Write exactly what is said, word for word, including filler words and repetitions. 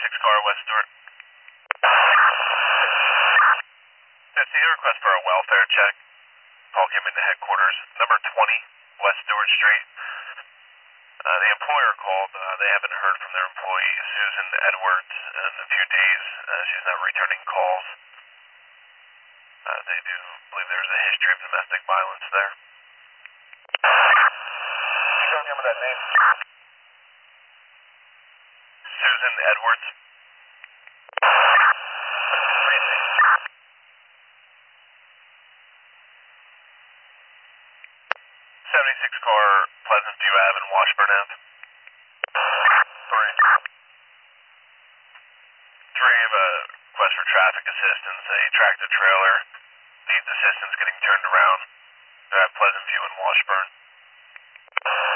seventy-six car, West Stewart. fifty, request for a welfare check. Call came into headquarters, number twenty, West Stewart Street. Uh, the employer called. Uh, they haven't heard from their employee, Susan Edwards, in a few days. Uh, she's not returning calls. Uh, they do believe there's a history of domestic violence there. Can you remember that name? Susan Edwards. seventy-six car, Pleasant View Ave in Washburn Ave. Three. Three of a request for traffic assistance. A tractor trailer needs assistance getting turned around. They're at Pleasant View in Washburn.